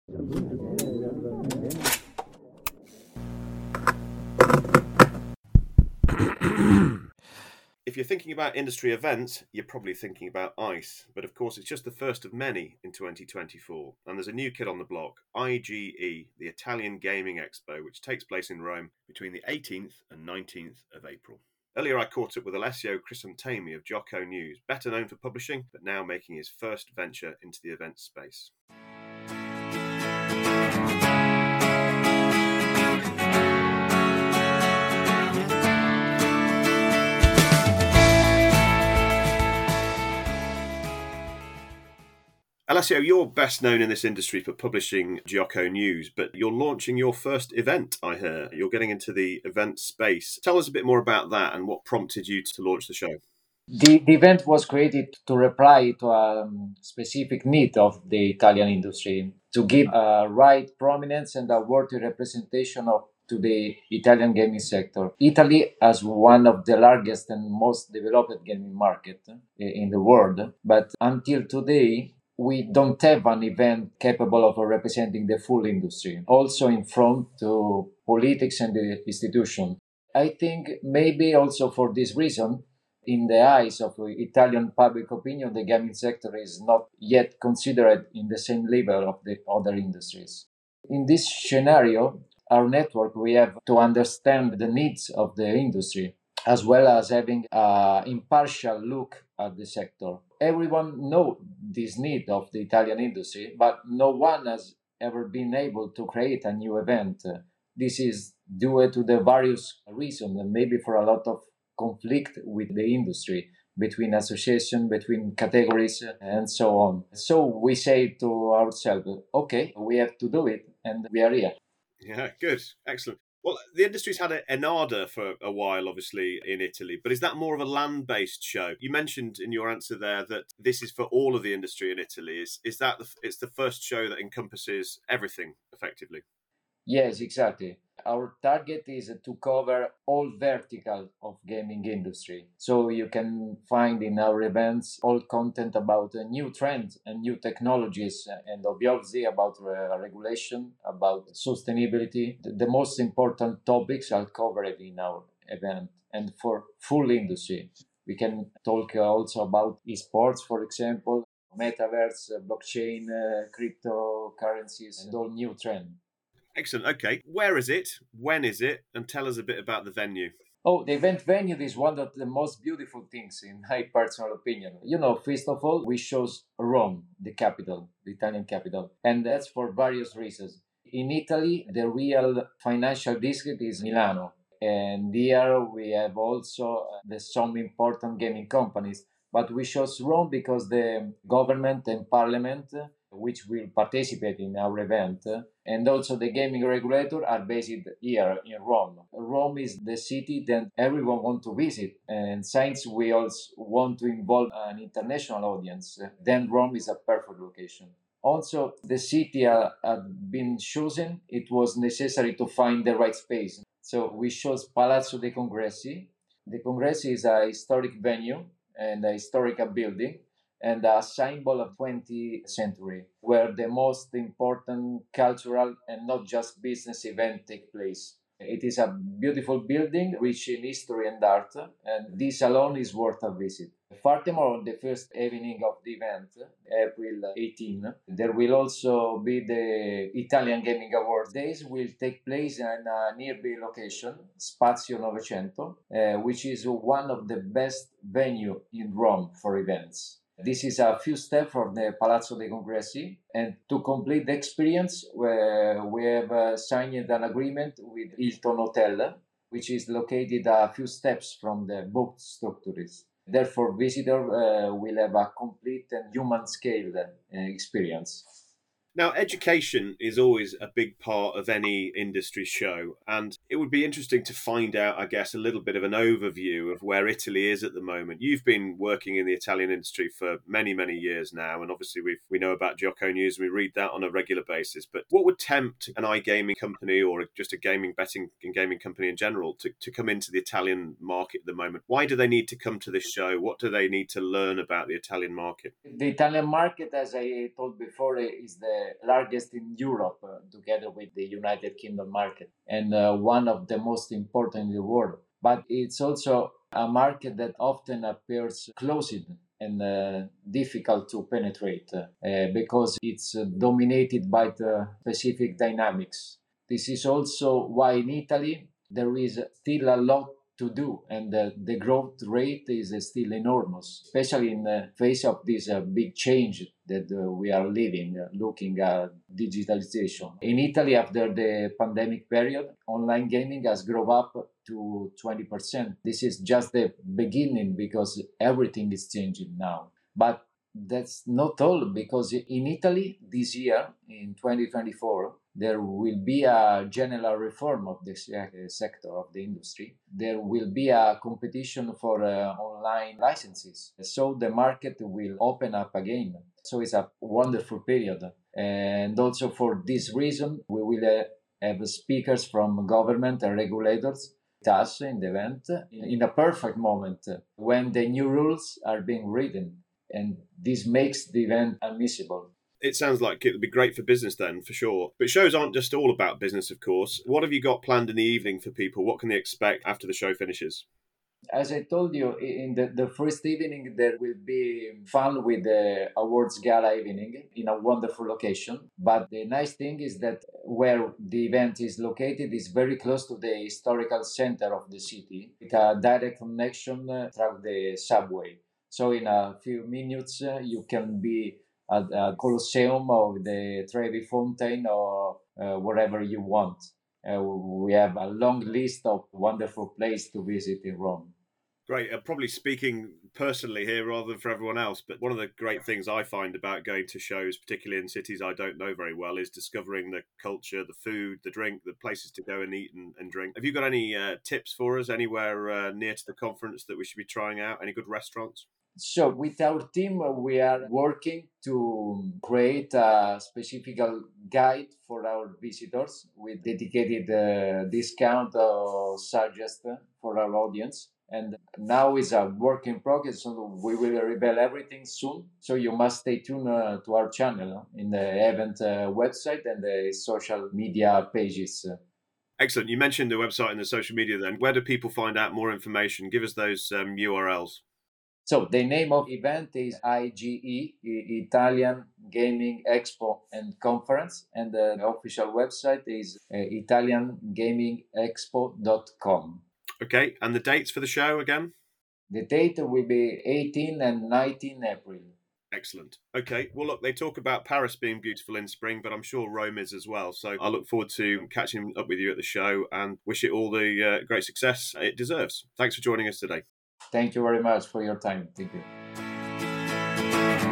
If you're thinking about industry events, you're probably thinking about ICE, but of course it's just the first of many in 2024, and there's a new kid on the block, IGE, the Italian Gaming Expo, which takes place in Rome between the 18th and 19th of April. Earlier I caught up with Alessio Crisantemi of Gioco News, better known for publishing, but now making his first venture into the event space. Alessio, you're best known in this industry for publishing Gioco News, but you're launching your first event, I hear. You're getting into the event space. Tell us a bit more about that and what prompted you to launch the show. The event was created to reply to a specific need of the Italian industry to give a right prominence and a worthy representation of to the Italian gaming sector. Italy as one of the largest and most developed gaming market in the world, but until today we don't have an event capable of representing the full industry, also in front to politics and the institution. I think maybe also for this reason, in the eyes of Italian public opinion, the gaming sector is not yet considered in the same level of the other industries. In this scenario, our network, we have to understand the needs of the industry as well as having an impartial look at the sector. Everyone knows this need of the Italian industry, but no one has ever been able to create a new event. This is due to the various reasons, and maybe for a lot of conflict with the industry, between association, between categories, and so on. So we say to ourselves, okay, we have to do it, and we are here. Yeah, good. Excellent. Well, the industry's had an ardor for a while, obviously, in Italy, but is that more of a land-based show? You mentioned in your answer there that this is for all of the industry in Italy. Is that it's the first show that encompasses everything, effectively? Yes, exactly. Our target is to cover all vertical of gaming industry. So you can find in our events all content about new trends and new technologies and obviously about regulation, about sustainability. The most important topics are covered in our event and for full industry. We can talk also about esports, for example, metaverse, blockchain, cryptocurrencies, and all new trends. Excellent. Okay. Where is it? When is it? And tell us a bit about the venue. Oh, the event venue is one of the most beautiful things in my personal opinion. First of all, we chose Rome, the capital, the Italian capital, and that's for various reasons. In Italy, the real financial district is Milano, and here we have also some important gaming companies. But we chose Rome because the government and parliament, which will participate in our event, and also the gaming regulator are based here in Rome. Rome is the city that everyone wants to visit, and since we also want to involve an international audience, then Rome is a perfect location. Also, the city had been chosen. It was necessary to find the right space. So we chose Palazzo dei Congressi. The Congressi is a historic venue and a historical building and a symbol of 20th century, where the most important cultural and not just business event take place. It is a beautiful building rich in history and art, and this alone is worth a visit. Furthermore, on the first evening of the event, April 18, there will also be the Italian Gaming Awards. Days will take place in a nearby location, Spazio Novecento, which is one of the best venue in Rome for events. This is a few steps from the Palazzo dei Congressi, and to complete the experience, we have signed an agreement with Hilton Hotel, which is located a few steps from the booked structures. Therefore, visitor will have a complete and human scale experience. Now, education is always a big part of any industry show, and it would be interesting to find out, I guess, a little bit of an overview of where Italy is at the moment. You've been working in the Italian industry for many, many years now, and obviously we know about Gioco News and we read that on a regular basis. But what would tempt an iGaming company or just a gaming betting and gaming company in general to come into the Italian market at the moment? Why do they need to come to this show? What do they need to learn about the Italian market? The Italian market, as I told before, is the the largest in Europe, together with the United Kingdom market, and one of the most important in the world. But it's also a market that often appears closed and difficult to penetrate because it's dominated by the specific dynamics. This is also why in Italy there is still a lot to do, and the growth rate is still enormous, especially in the face of this big change that we are living, looking at digitalization. In Italy, after the pandemic period, online gaming has grown up to 20%. This is just the beginning because everything is changing now. But that's not all, because in Italy this year, in 2024, there will be a general reform of the sector of the industry. There will be a competition for online licenses. So the market will open up again. So it's a wonderful period. And also for this reason, we will have speakers from government and regulators with us in the event in a perfect moment when the new rules are being written. And this makes the event unmissable. It sounds like it would be great for business then, for sure. But shows aren't just all about business, of course. What have you got planned in the evening for people? What can they expect after the show finishes? As I told you, in the first evening, there will be fun with the awards gala evening in a wonderful location. But the nice thing is that where the event is located is very close to the historical center of the city, with a direct connection through the subway. So in a few minutes, you can be at the Colosseum or the Trevi Fountain or wherever you want. We have a long list of wonderful places to visit in Rome. Great. Probably speaking personally here rather than for everyone else, but one of the great things I find about going to shows, particularly in cities I don't know very well, is discovering the culture, the food, the drink, the places to go and eat and drink. Have you got any tips for us anywhere near to the conference that we should be trying out? Any good restaurants? So, with our team, we are working to create a specific guide for our visitors with dedicated discount or suggest for our audience. And now is a work in progress, so we will reveal everything soon. So you must stay tuned to our channel in the event website and the social media pages. Excellent. You mentioned the website and the social media then. Where do people find out more information? Give us those URLs. So the name of event is IGE, Italian Gaming Expo and Conference, and the official website is italiangamingexpo.com. Okay, and the dates for the show again? The date will be 18 and 19 April. Excellent. Okay, well, look, they talk about Paris being beautiful in spring, but I'm sure Rome is as well. So I look forward to catching up with you at the show and wish it all the great success it deserves. Thanks for joining us today. Thank you very much for your time. Thank you.